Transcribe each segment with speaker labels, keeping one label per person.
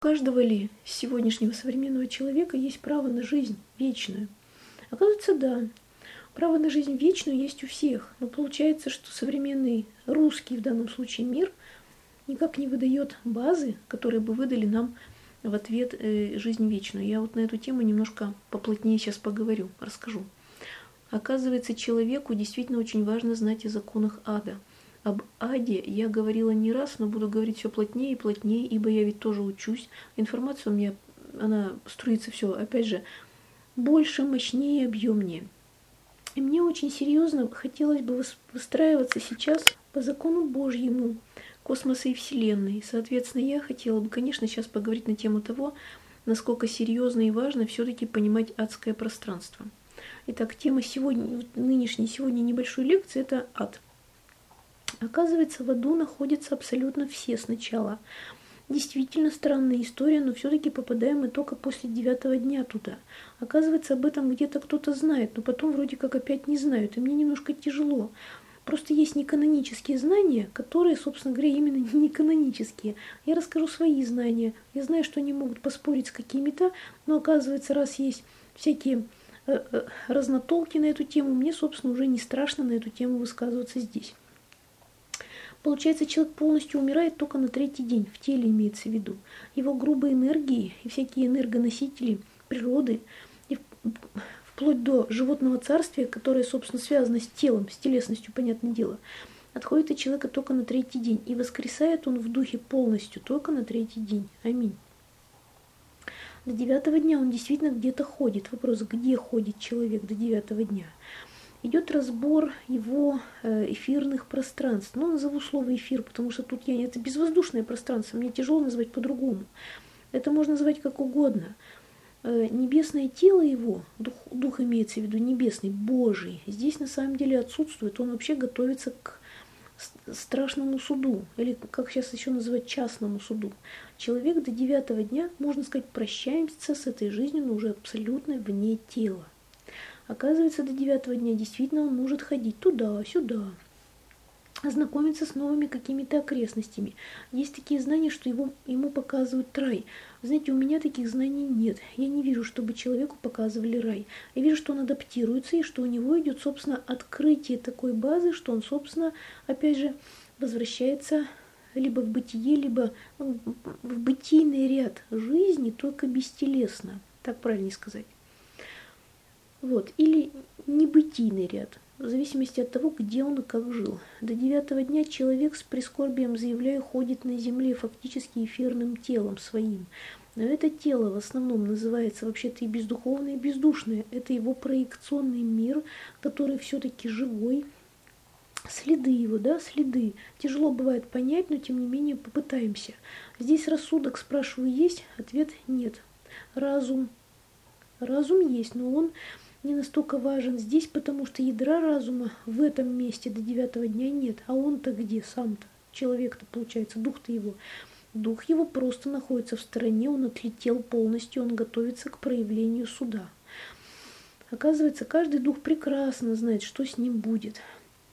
Speaker 1: Каждого ли сегодняшнего современного человека есть право на жизнь вечную? Оказывается, да. Право на жизнь вечную есть у всех, но получается, что современный русский, в данном случае мир, никак не выдает базы, которые бы выдали нам в ответ жизнь вечную. Я вот на эту тему немножко поплотнее сейчас поговорю, расскажу. Оказывается, человеку действительно очень важно знать о законах ада. Об аде я говорила не раз, но буду говорить все плотнее и плотнее, ибо я ведь тоже учусь. Информация у меня, она струится все, опять же, больше, мощнее, объемнее. И мне очень серьезно хотелось бы выстраиваться сейчас по закону Божьему, космоса и Вселенной. Соответственно, я хотела бы, конечно, сейчас поговорить на тему того, насколько серьезно и важно все-таки понимать адское пространство. Итак, тема нынешней небольшой лекции – это ад. Оказывается, в аду находятся абсолютно все сначала. Действительно странная история, но все-таки попадаем мы только после 9-го дня туда. Оказывается, об этом где-то кто-то знает, но потом вроде как опять не знают, и мне немножко тяжело. Просто есть неканонические знания, которые, собственно говоря, именно неканонические. Я расскажу свои знания. Я знаю, что они могут поспорить с какими-то, но оказывается, раз есть всякие разнотолки на эту тему, мне, собственно, уже не страшно на эту тему высказываться здесь. Получается, человек полностью умирает только на 3-й день, в теле имеется в виду. Его грубые энергии и всякие энергоносители природы, и вплоть до животного царствия, которое, собственно, связано с телом, с телесностью, понятное дело, отходит от человека только на 3-й день. И воскресает он в духе полностью только на 3-й день. Аминь. До 9-го дня он действительно где-то ходит. Вопрос, где ходит человек до 9-го дня? Идет разбор его эфирных пространств. Но назову слово эфир, потому что тут это безвоздушное пространство, мне тяжело назвать по-другому. Это можно назвать как угодно. Небесное тело его, дух имеется в виду небесный, Божий, здесь на самом деле отсутствует. Он вообще готовится к страшному суду, или как сейчас еще называть, частному суду. Человек до 9-го дня, можно сказать, прощаемся с этой жизнью, но уже абсолютно вне тела. Оказывается, до 9-го дня действительно он может ходить туда-сюда, ознакомиться с новыми какими-то окрестностями. Есть такие знания, что ему показывают рай. Знаете, у меня таких знаний нет. Я не вижу, чтобы человеку показывали рай. Я вижу, что он адаптируется и что у него идет, собственно, открытие такой базы, что он, собственно, опять же, возвращается либо в бытие, либо в бытийный ряд жизни, только бестелесно. Так правильнее сказать. Вот, или небытийный ряд, в зависимости от того, где он и как жил. До 9-го дня человек с прискорбием, заявляю, ходит на земле фактически эфирным телом своим. Но это тело в основном называется вообще-то и бездуховное, и бездушное. Это его проекционный мир, который все-таки живой. Следы его, да, следы. Тяжело бывает понять, но тем не менее попытаемся. Здесь рассудок, спрашиваю, есть? Ответ нет. Разум. Разум есть, но он не настолько важен здесь, потому что ядра разума в этом месте до 9-го дня нет. А он-то где сам-то? Человек-то, получается, дух-то его. Дух его просто находится в стороне, он отлетел полностью, он готовится к проявлению суда. Оказывается, каждый дух прекрасно знает, что с ним будет.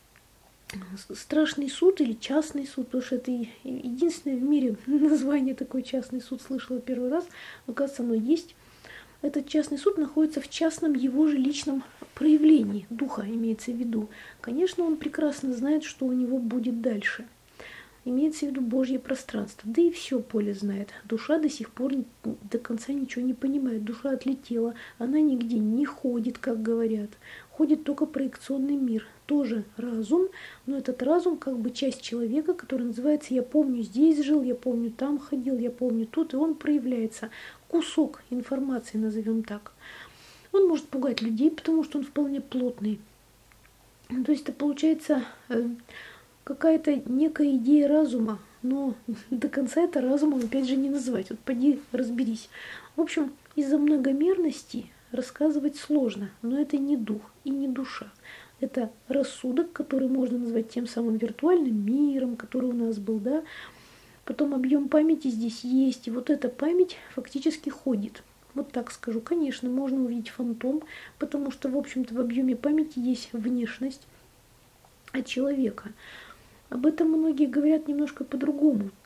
Speaker 1: Страшный суд или частный суд, потому что это единственное в мире название такой частный суд слышала первый раз, оказывается, оно есть. Этот частный суд находится в частном его же личном проявлении, духа имеется в виду. Конечно, он прекрасно знает, что у него будет дальше. Имеется в виду Божье пространство. Да и все поле знает. Душа до сих пор до конца ничего не понимает. Душа отлетела, она нигде не ходит, как говорят. Ходит только проекционный мир. Тоже разум, но этот разум как бы часть человека, который называется «я помню, здесь жил, я помню, там ходил, я помню тут», и он проявляется. Кусок информации, назовем так. Он может пугать людей, потому что он вполне плотный. То есть это получается какая-то некая идея разума, но до конца это разумом опять же не называть. Вот поди разберись. В общем, из-за многомерности рассказывать сложно, но это не дух и не душа. Это рассудок, который можно назвать тем самым виртуальным миром, который у нас был, да. Потом объем памяти здесь есть, и вот эта память фактически ходит. Вот так скажу. Конечно, можно увидеть фантом, потому что, в общем-то, в объеме памяти есть внешность от человека. Об этом многие говорят немножко по-другому.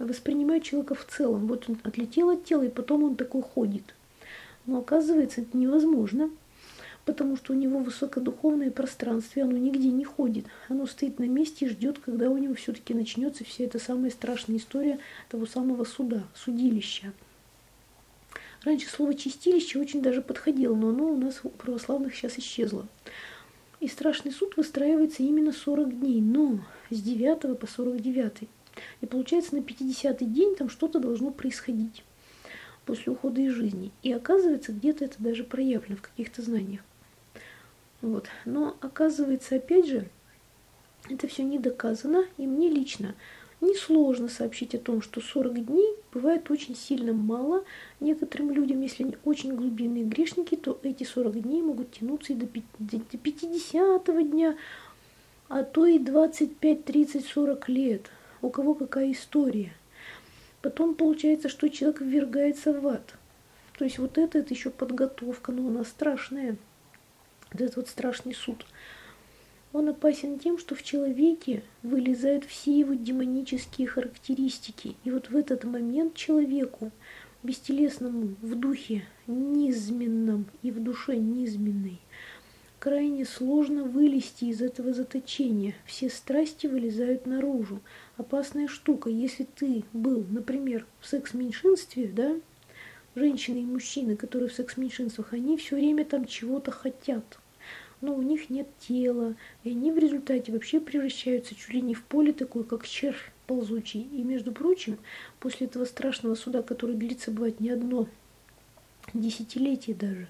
Speaker 1: воспринимают человека в целом. Вот он отлетел от тела, и потом он такой ходит. Но оказывается, это невозможно, потому что у него высокодуховное пространство, и оно нигде не ходит. Оно стоит на месте и ждет, когда у него все-таки начнется вся эта самая страшная история того самого суда, судилища. Раньше слово «чистилище» очень даже подходило, но оно у нас у православных сейчас исчезло. И страшный суд выстраивается именно 40 дней, но с 9 по 49. И получается, на 50-й день там что-то должно происходить после ухода из жизни. И оказывается, где-то это даже проявлено в каких-то знаниях. Вот. Но оказывается, опять же, это все не доказано, и мне лично несложно сообщить о том, что 40 дней бывает очень сильно мало. Некоторым людям, если они очень глубинные грешники, то эти 40 дней могут тянуться и до 50-го дня, а то и 25, 30, 40 лет. У кого какая история. Потом получается, что человек ввергается в ад. То есть вот это еще подготовка, но она страшная. Вот этот вот страшный суд. Он опасен тем, что в человеке вылезают все его демонические характеристики. И вот в этот момент человеку, бестелесному, в духе низменном и в душе низменной, крайне сложно вылезти из этого заточения. Все страсти вылезают наружу. Опасная штука. Если ты был, например, в секс-меньшинстве, да, женщины и мужчины, которые в секс-меньшинствах, они все время там чего-то хотят. Но у них нет тела, и они в результате вообще превращаются чуть ли не в поле такое, как червь ползучий. И, между прочим, после этого страшного суда, который длится, бывает, не одно десятилетие даже,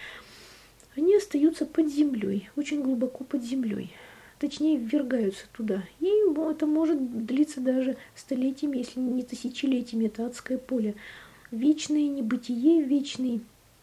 Speaker 1: они остаются под землей, очень глубоко под землей. Точнее, ввергаются туда. И это может длиться даже столетиями, если не тысячелетиями. Это адское поле. Вечное небытие, вечный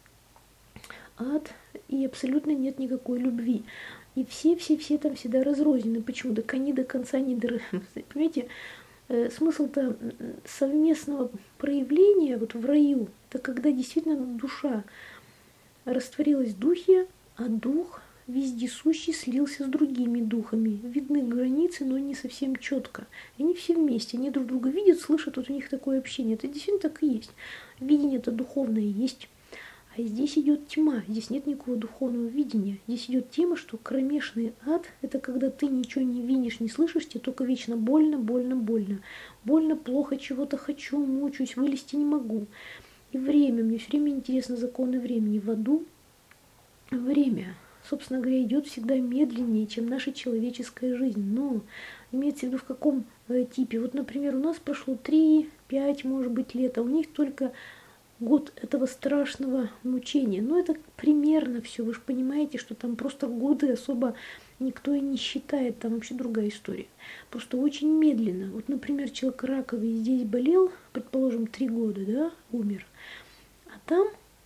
Speaker 1: ад, и абсолютно нет никакой любви. И все там всегда разрознены. Почему? Так они до конца не понимаете, смысл-то совместного проявления вот в раю, это когда действительно душа растворилась в духе, а дух вездесущий слился с другими духами. Видны границы, но не совсем четко. И они все вместе, они друг друга видят, слышат, вот у них такое общение. Это действительно так и есть. Видение это духовное есть. А здесь идет тьма, здесь нет никакого духовного видения. Здесь идет тема, что кромешный ад – это когда ты ничего не видишь, не слышишь, тебе только вечно больно, больно, больно. Больно, плохо, чего-то хочу, мучаюсь, вылезти не могу. И время, мне все время интересно законы времени. В аду время, собственно говоря, идет всегда медленнее, чем наша человеческая жизнь. Но имеется в виду в каком типе. Вот, например, у нас прошло 3-5, может быть, лет, а у них только год этого страшного мучения. Но это примерно все. Вы же понимаете, что там просто годы особо никто и не считает. Там вообще другая история. Просто очень медленно. Вот, например, человек раковый здесь болел, предположим, 3 года, да, умер. А там,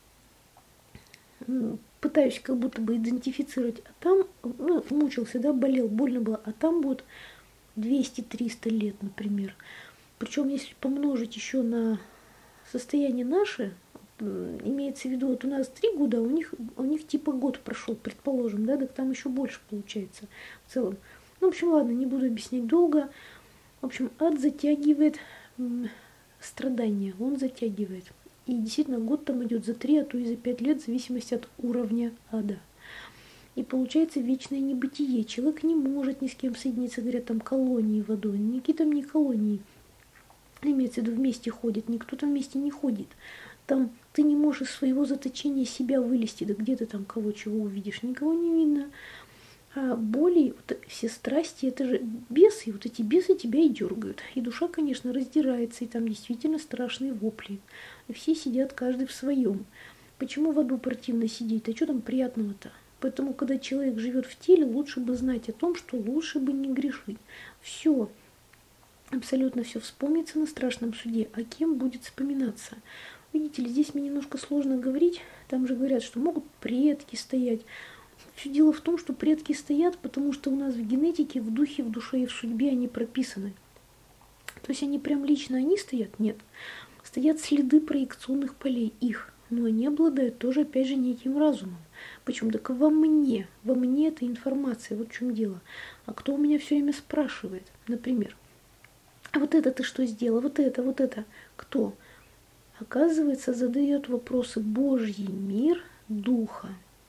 Speaker 1: пытаюсь как будто бы идентифицировать, а там, мучился, да, болел, больно было, а там будет 200-300 лет, например. Причем, если помножить еще на состояние наше, имеется в виду, вот у нас 3 года, а у них типа год прошел, предположим, да, так там еще больше получается в целом. Ну, в общем, ладно, не буду объяснять долго. В общем, ад затягивает страдания, он затягивает. И действительно, год там идет за 3, а то и за 5 лет, в зависимости от уровня ада. И получается вечное небытие. Человек не может ни с кем соединиться, говорят, там колонии водой. Никакие там не колонии. Имеется в виду, вместе ходит, никто там вместе не ходит. Там ты не можешь из своего заточения себя вылезти, да где ты там кого чего увидишь, никого не видно. А боли, вот все страсти, это же бесы, и вот эти бесы тебя и дергают. И душа, конечно, раздирается, и там действительно страшные вопли. И все сидят каждый в своем. Почему в аду противно сидеть? А что там приятного-то? Поэтому, когда человек живет в теле, лучше бы знать о том, что лучше бы не грешить. Все. Абсолютно все вспомнится на страшном суде, а кем будет вспоминаться. Видите ли, здесь мне немножко сложно говорить, там же говорят, что могут предки стоять. Все дело в том, что предки стоят, потому что у нас в генетике, в духе, в душе и в судьбе они прописаны. То есть они прям лично они стоят? Нет. Стоят следы проекционных полей их, но они обладают тоже, опять же, неким разумом. Почему? Так во мне эта информация, вот в чем дело. А кто у меня все время спрашивает, например? А вот это ты что сделал? Вот это. Кто? Оказывается, задает вопросы Божий мир Духа.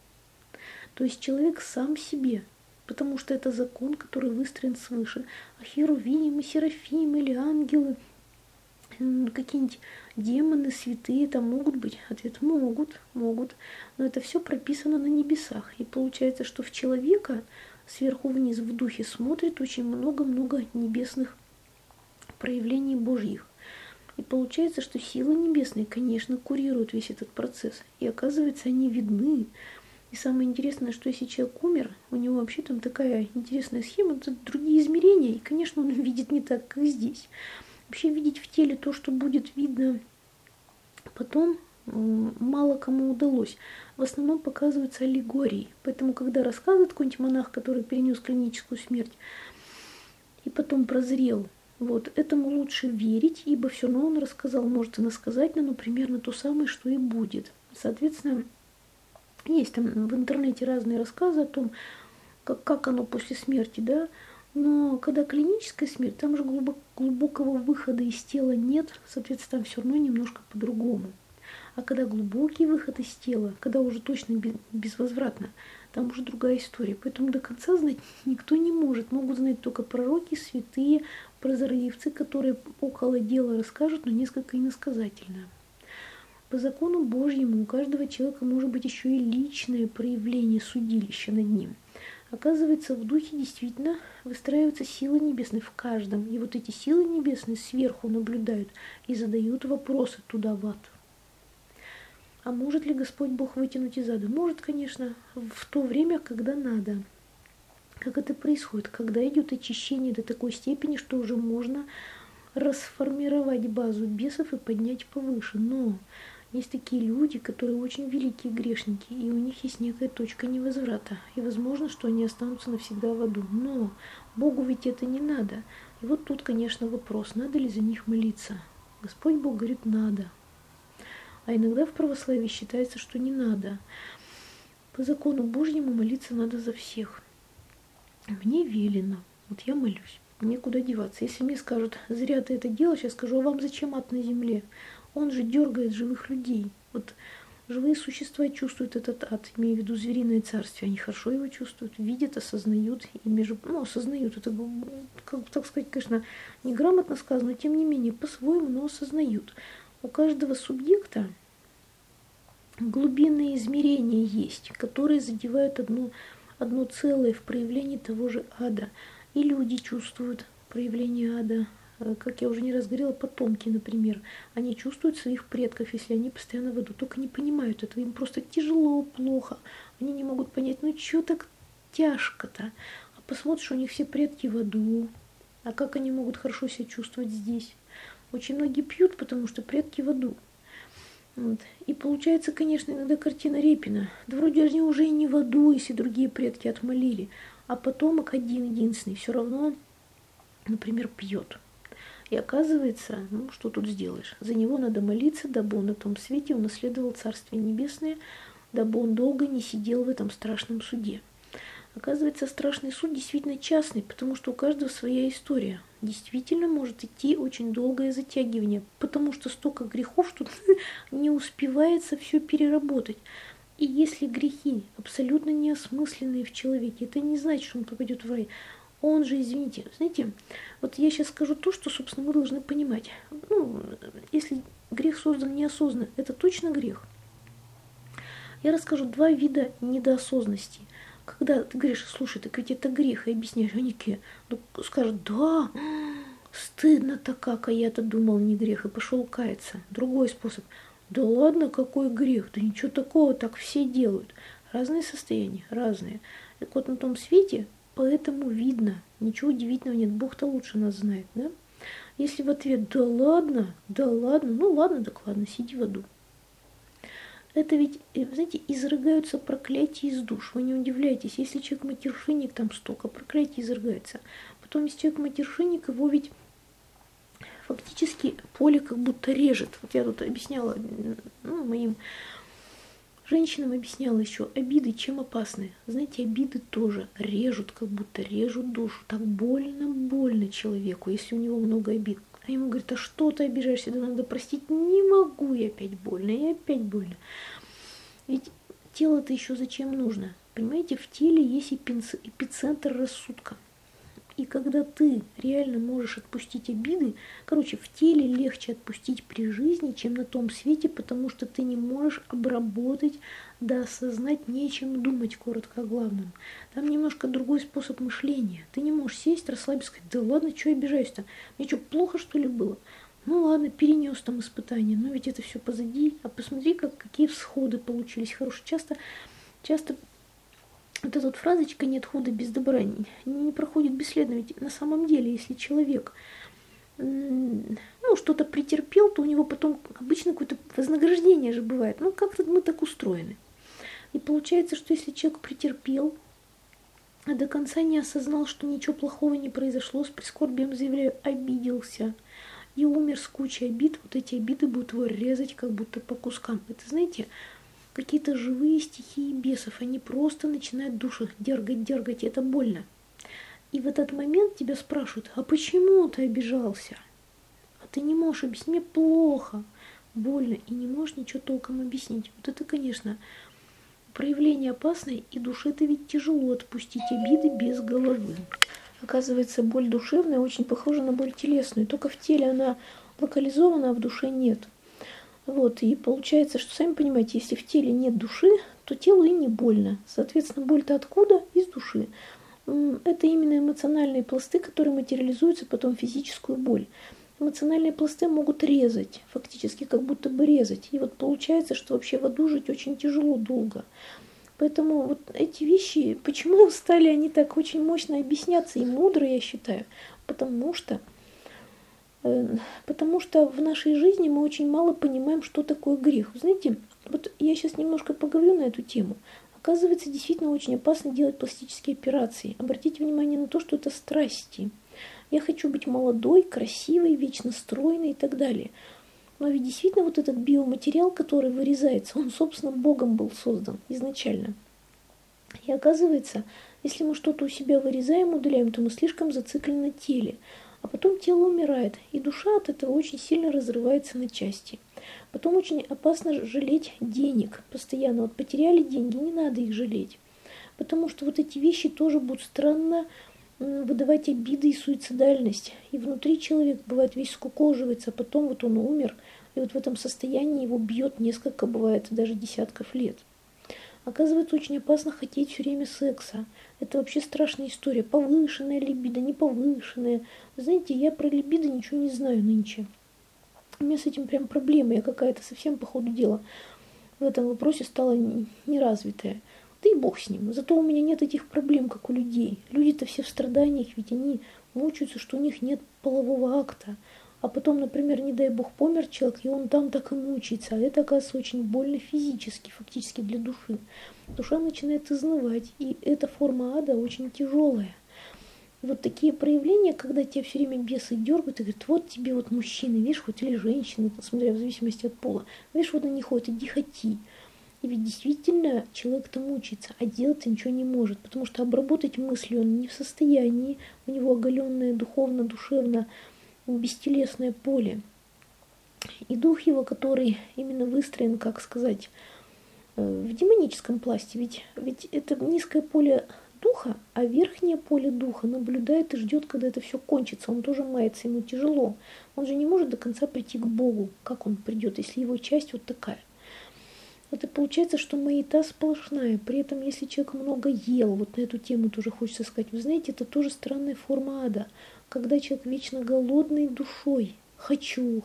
Speaker 1: То есть человек сам себе, потому что это закон, который выстроен свыше. А херувимы, серафимы или ангелы, какие-нибудь демоны, святые там могут быть? Ответ – могут. Но это все прописано на небесах. И получается, что в человека сверху вниз в духе смотрит очень много-много небесных проявлений Божьих. И получается, что силы небесные, конечно, курируют весь этот процесс. И оказывается, они видны. И самое интересное, что если человек умер, у него вообще там такая интересная схема, это другие измерения, и, конечно, он видит не так, как здесь. Вообще видеть в теле то, что будет видно потом, мало кому удалось. В основном показываются аллегории. Поэтому, когда рассказывает какой-нибудь монах, который перенес клиническую смерть и потом прозрел, вот, этому лучше верить, ибо все равно он рассказал, может иносказательно, но примерно то самое, что и будет. Соответственно, есть там в интернете разные рассказы о том, как оно после смерти, да, но когда клиническая смерть, там же глубокого выхода из тела нет, соответственно, там все равно немножко по-другому. А когда глубокий выход из тела, когда уже точно безвозвратно, там уже другая история. Поэтому до конца знать никто не может. Могут знать только пророки, святые, прозорливцы, которые около дела расскажут, но несколько иносказательно. По закону Божьему у каждого человека может быть еще и личное проявление судилища над ним. Оказывается, в духе действительно выстраиваются силы небесные в каждом. И вот эти силы небесные сверху наблюдают и задают вопросы туда в ад. А может ли Господь Бог вытянуть из ада? Может, конечно, в то время, когда надо. Как это происходит? Когда идет очищение до такой степени, что уже можно расформировать базу бесов и поднять повыше. Но есть такие люди, которые очень великие грешники, и у них есть некая точка невозврата. И возможно, что они останутся навсегда в аду. Но Богу ведь это не надо. И вот тут, конечно, вопрос, надо ли за них молиться. Господь Бог говорит, надо. А иногда в православии считается, что не надо. По закону Божьему молиться надо за всех. Мне велено, вот я молюсь, мне куда деваться. Если мне скажут, зря ты это делаешь, я скажу, а вам зачем ад на земле? Он же дергает живых людей. Вот живые существа чувствуют этот ад, имею в виду звериное царствие. Они хорошо его чувствуют, видят, осознают. И осознают. Это, так сказать, конечно, неграмотно сказано, но тем не менее, по-своему, но осознают. У каждого субъекта глубинные измерения есть, которые задевают одно целое в проявлении того же ада. И люди чувствуют проявление ада. Как я уже не раз говорила, потомки, например. Они чувствуют своих предков, если они постоянно в аду, только не понимают этого. Им просто тяжело, плохо. Они не могут понять, что так тяжко-то? А посмотришь, у них все предки в аду. А как они могут хорошо себя чувствовать здесь? Очень многие пьют, потому что предки в аду. Вот. И получается, конечно, иногда картина Репина. Да вроде они уже и не в аду, если другие предки отмолили. А потомок один-единственный все равно, например, пьет. И оказывается, что тут сделаешь? За него надо молиться, дабы он на том свете унаследовал Царствие Небесное, дабы он долго не сидел в этом страшном суде. Оказывается, страшный суд действительно частный, потому что у каждого своя история. Действительно может идти очень долгое затягивание, потому что столько грехов, что не успевается все переработать. И если грехи абсолютно неосмысленные в человеке, это не значит, что он попадет в рай. Он же, извините, знаете, вот я сейчас скажу то, что, собственно, вы должны понимать. Если грех создан неосознанно, это точно грех. Я расскажу два вида недоосознанности. Когда ты говоришь, слушай, так ведь это грех, и объясняешь, они скажут, да, стыдно-то как, а я-то думал не грех, и пошел каяться. Другой способ, да ладно, какой грех, да ничего такого, так все делают. Разные состояния, разные. Так вот на том свете поэтому видно, ничего удивительного нет, Бог-то лучше нас знает, да? Если в ответ, да ладно, так ладно, сиди в аду. Это ведь, знаете, изрыгаются проклятия из душ. Вы не удивляйтесь, если человек матершинник, там столько проклятий изрыгается. Потом, если человек матершинник, его ведь фактически поле как будто режет. Вот я тут объясняла моим Женщинам объясняла еще, обиды чем опасны. Знаете, обиды тоже режут, как будто режут душу. Так больно человеку, если у него много обид. А ему говорят, а что ты обижаешься, да надо простить. Не могу, и опять больно, и опять больно. Ведь тело-то еще зачем нужно? Понимаете, в теле есть эпицентр рассудка. И когда ты реально можешь отпустить обиды, короче, в теле легче отпустить при жизни, чем на том свете, потому что ты не можешь обработать, да осознать, нечем думать, коротко о главном. Там немножко другой способ мышления. Ты не можешь сесть, расслабиться, сказать, да ладно, что я обижаюсь-то? Мне что, плохо что ли было? Ну ладно, перенес там испытания, но ведь это все позади. А посмотри, какие всходы получились хорошие. Часто вот эта вот фразочка «нет худа без добра» не проходит бесследно. Ведь на самом деле, если человек что-то претерпел, то у него потом обычно какое-то вознаграждение же бывает. Ну, как-то мы так устроены. И получается, что если человек претерпел, а до конца не осознал, что ничего плохого не произошло, с прискорбием заявляю, обиделся и умер с кучей обид, вот эти обиды будут его резать как будто по кускам. Это, знаете, какие-то живые стихии бесов, они просто начинают душу дергать, и это больно. И в этот момент тебя спрашивают, а почему ты обижался? А ты не можешь объяснить, мне плохо, больно, и не можешь ничего толком объяснить. Вот это, конечно, проявление опасное, и душе-то ведь тяжело отпустить обиды без головы. Оказывается, боль душевная очень похожа на боль телесную, только в теле она локализована, а в душе нет. Вот, и получается, что, сами понимаете, если в теле нет души, то телу и не больно. Соответственно, боль-то откуда? Из души. Это именно эмоциональные пласты, которые материализуются потом в физическую боль. Эмоциональные пласты могут резать, фактически как будто бы резать. И вот получается, что вообще в аду жить очень тяжело долго. Поэтому вот эти вещи, почему стали они так очень мощно объясняться и мудро, я считаю, потому что в нашей жизни мы очень мало понимаем, что такое грех. Знаете, вот я сейчас немножко поговорю на эту тему. Оказывается, действительно очень опасно делать пластические операции. Обратите внимание на то, что это страсти. Я хочу быть молодой, красивой, вечно стройной и так далее. Но ведь действительно вот этот биоматериал, который вырезается, он, собственно, Богом был создан изначально. И оказывается, если мы что-то у себя вырезаем, удаляем, то мы слишком зациклены на теле. А потом тело умирает, и душа от этого очень сильно разрывается на части. Потом очень опасно жалеть денег. Постоянно вот потеряли деньги, не надо их жалеть. Потому что вот эти вещи тоже будут странно выдавать обиды и суицидальность. И внутри человек бывает весь скукоживается, а потом вот он умер, и вот в этом состоянии его бьет несколько, бывает даже десятков лет. Оказывается, очень опасно хотеть все время секса. Это вообще страшная история. Повышенная либидо, не повышенная. Вы знаете, я про либидо ничего не знаю нынче. У меня с этим прям проблема. Я какая-то совсем по ходу дела в этом вопросе стала неразвитая. Да и бог с ним. Зато у меня нет этих проблем, как у людей. Люди-то все в страданиях, ведь они мучаются, что у них нет полового акта. А потом, например, не дай бог, помер человек, и он там так и мучается. А это, оказывается, очень больно физически, фактически для души. Душа начинает изнывать, и эта форма ада очень тяжелая. И вот такие проявления, когда тебя все время бесы дергают и говорят, вот тебе вот мужчины, видишь, хоть или женщины, смотря в зависимости от пола, видишь, вот они ходят, иди хоти. И ведь действительно человек-то мучается, а делать ничего не может, потому что обработать мысли он не в состоянии, у него оголенное духовно, душевно, бестелесное поле. И дух его, который именно выстроен, как сказать, в демоническом пласте, ведь это низкое поле духа, а верхнее поле духа наблюдает и ждет, когда это все кончится. Он тоже мается, ему тяжело. Он же не может до конца прийти к Богу. Как он придет, если его часть вот такая? Вот и получается, что маята сплошная. При этом, если человек много ел, вот на эту тему тоже хочется сказать, вы знаете, это тоже странная форма ада. Когда человек вечно голодный душой, хочу,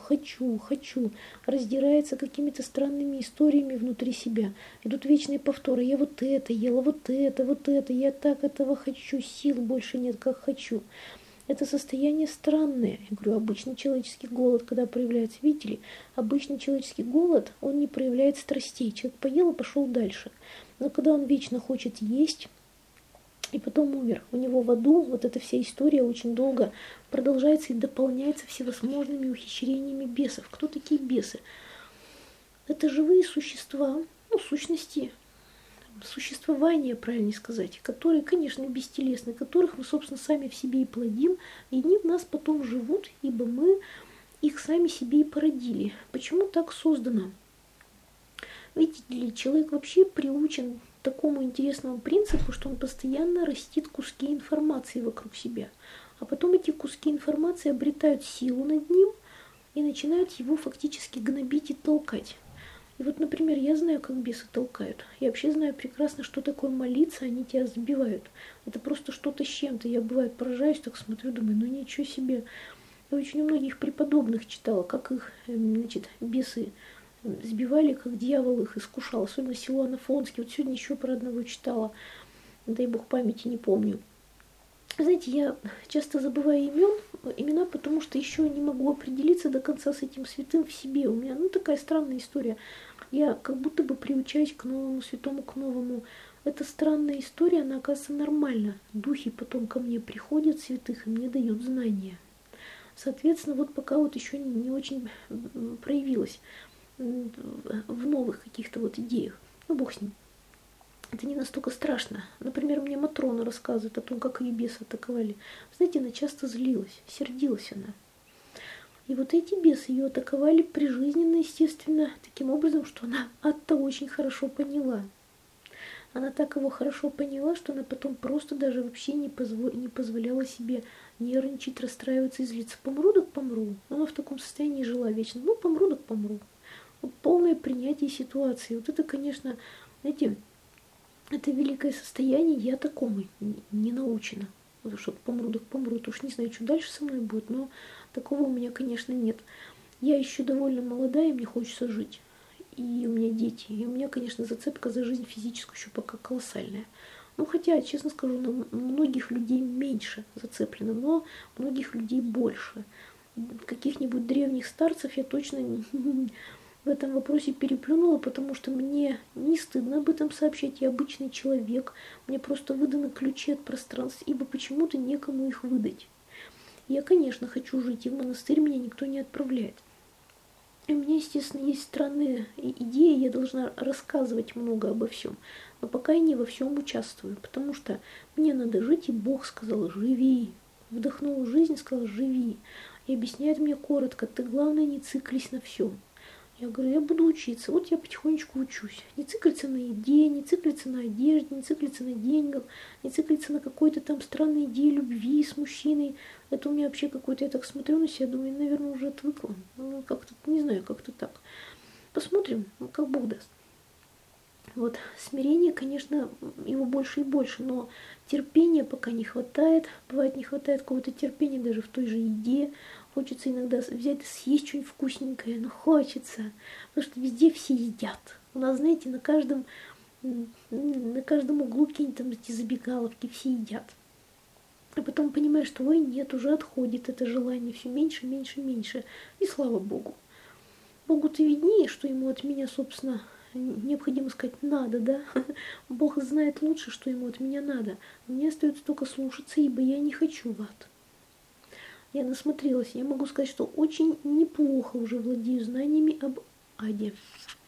Speaker 1: раздирается какими-то странными историями внутри себя. Идут вечные повторы. Я вот это ела, вот это, я так этого хочу, сил больше нет, как хочу. Это состояние странное. Я говорю, обычный человеческий голод, когда проявляется, видите ли, обычный человеческий голод, он не проявляет страстей. Человек поел и пошел дальше. Но когда он вечно хочет есть, и потом умер. У него в аду вот эта вся история очень долго продолжается и дополняется всевозможными ухищрениями бесов. Кто такие бесы? Это живые существа, ну, сущности существования, правильнее сказать, которые, конечно, бестелесны, которых мы, собственно, сами в себе и плодим, и они в нас потом живут, ибо мы их сами себе и породили. Почему так создано? Видите ли, человек вообще приучен к такому интересному принципу, что он постоянно растит куски информации вокруг себя. А потом эти куски информации обретают силу над ним и начинают его фактически гнобить и толкать. И вот, например, я знаю, как бесы толкают. Я вообще знаю прекрасно, что такое молиться, они тебя сбивают. Это просто что-то с чем-то. Я, бывает, поражаюсь, так смотрю, думаю, ну ничего себе. Я очень у многих преподобных читала, как их, значит, бесы сбивали, как дьявол их искушал. Особенно Силуан Афонский. Вот сегодня еще про одного читала. Дай бог памяти, не помню. Знаете, я часто забываю имена, потому что еще не могу определиться до конца с этим святым в себе. У меня, такая странная история. Я как будто бы приучаюсь к новому святому, к новому. Эта странная история, она оказывается нормальна. Духи потом ко мне приходят, святых, и мне дают знания. Соответственно, вот пока вот еще не очень проявилось в новых каких-то вот идеях. Ну, бог с ним. Это не настолько страшно. Например, мне Матрона рассказывает о том, как ее бесы атаковали. Знаете, она часто злилась, сердилась она. И вот эти бесы ее атаковали прижизненно, естественно, таким образом, что она это очень хорошо поняла. Она так его хорошо поняла, что она потом просто даже вообще не позволяла себе нервничать, расстраиваться и злиться. Помру, так помру. Она в таком состоянии жила вечно. Ну, помру, так помру. Вот полное принятие ситуации. Вот это, конечно, знаете, это великое состояние, я такому не научена. Потому что помру, так помру. Это уж не знаю, что дальше со мной будет, но такого у меня, конечно, нет. Я еще довольно молодая, и мне хочется жить. И у меня дети. И у меня, конечно, зацепка за жизнь физическую еще пока колоссальная. Ну, хотя, честно скажу, на многих людей меньше зацеплено, но многих людей больше. Каких-нибудь древних старцев я точно в этом вопросе переплюнула, потому что мне не стыдно об этом сообщать, я обычный человек, мне просто выданы ключи от пространств, ибо почему-то некому их выдать. Я, конечно, хочу жить, и в монастырь меня никто не отправляет. И у меня, естественно, есть странные идеи, я должна рассказывать много обо всем, но пока я не во всем участвую, потому что мне надо жить, и Бог сказал: живи. Вдохнул жизнь, сказал: живи. И объясняет мне коротко: ты, главное, не циклись на всем. Я говорю: я буду учиться. Вот я потихонечку учусь. Не циклиться на еде, не циклиться на одежде, не циклиться на деньгах, не циклиться на какой-то там странной идее любви с мужчиной. Это у меня вообще какой-то, я так смотрю на себя, думаю, наверное, уже отвыкла. Ну, как-то, не знаю, как-то так. Посмотрим, как Бог даст. Вот смирение, конечно, его больше и больше, но терпения пока не хватает. Бывает, не хватает какого-то терпения даже в той же еде. Хочется иногда взять и съесть что-нибудь вкусненькое, но хочется, потому что везде все едят. У нас, знаете, на каждом углу какие-нибудь там эти забегаловки, все едят. А потом понимаешь, что ой, нет, уже отходит это желание, все меньше, меньше, меньше. И слава Богу. Богу-то виднее, что ему от меня, собственно, необходимо сказать надо, да? Бог знает лучше, что ему от меня надо. Мне остается только слушаться, ибо я не хочу в ад. Я насмотрелась, я могу сказать, что очень неплохо уже владею знаниями об аде.